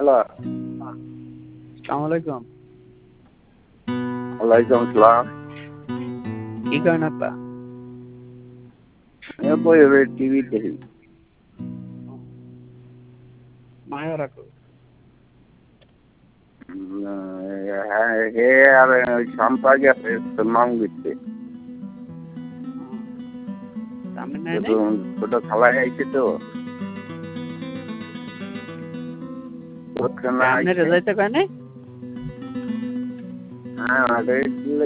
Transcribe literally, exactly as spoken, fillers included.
Hello. আসসালামু আলাইকুম। ওয়ালাইকুম আসসালাম। কি করেন আপা? এ বই হবে টিভি দেখি। মায়া রাখো। হ্যাঁ হে আর ওই সম্পা গেছে মাং দিচ্ছে। সামনে নাই নাই? ছোট খালায় আইছে তো। আপনি রেজাইতে কয় নাই? হ্যাঁ